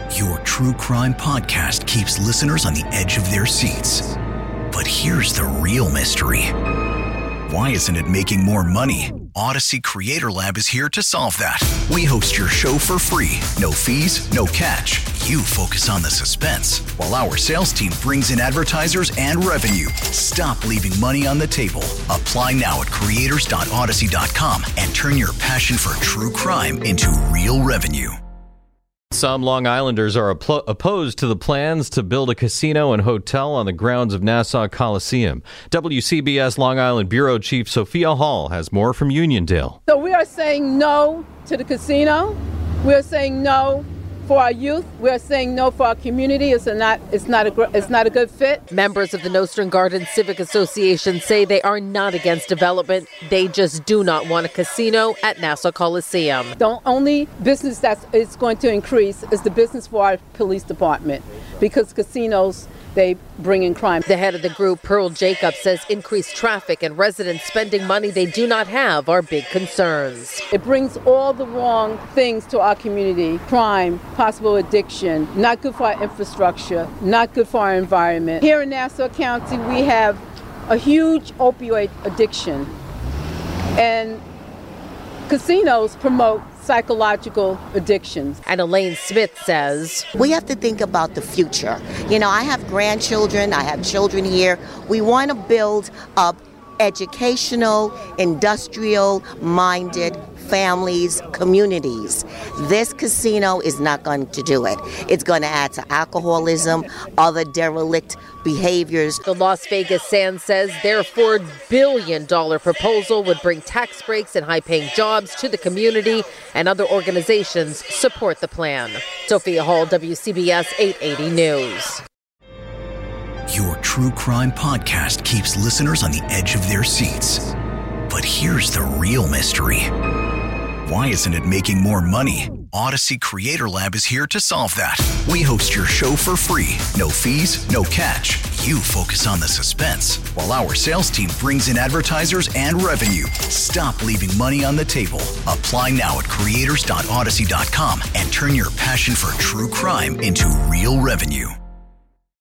Your true crime podcast keeps listeners on the edge of their seats. But here's the real mystery. Why isn't it making more money? Odyssey Creator Lab is here to solve that. We host your show for free. No fees, no catch. You focus on the suspense, while our sales team brings in advertisers and revenue. Stop leaving money on the table. Apply now at creators.odyssey.com and turn your passion for true crime into real revenue. Some Long Islanders are opposed to the plans to build a casino and hotel on the grounds of Nassau Coliseum. WCBS Long Island Bureau Chief Sophia Hall has more from Uniondale. So we are saying no to the casino. We are saying no for our youth. We are saying no for our community. It's not a good fit. Members of the Nostrand Garden Civic Association say they are not against development. They just do not want a casino at Nassau Coliseum. The only business that is going to increase is the business for our police department, because casinos, they bring in crime. The head of the group, Pearl Jacobs, says increased traffic and residents spending money they do not have are big concerns. It brings all the wrong things to our community: crime, possible addiction, not good for our infrastructure, not good for our environment. Here in Nassau County, we have a huge opioid addiction, and casinos promote psychological addictions. And Elaine Smith says, we have to think about the future. You know, I have grandchildren, I have children here. We want to build up educational, industrial-minded families, communities. This casino is not going to do it. It's going to add to alcoholism, other derelict behaviors. The Las Vegas Sands says their $4 billion proposal would bring tax breaks and high-paying jobs to the community, and other organizations support the plan. Sophia Hall, WCBS 880 News. Your true crime podcast keeps listeners on the edge of their seats. But here's the real mystery. Why isn't it making more money? Odyssey Creator Lab is here to solve that. We host your show for free. No fees, no catch. You focus on the suspense, while our sales team brings in advertisers and revenue. Stop leaving money on the table. Apply now at creators.odyssey.com and turn your passion for true crime into real revenue.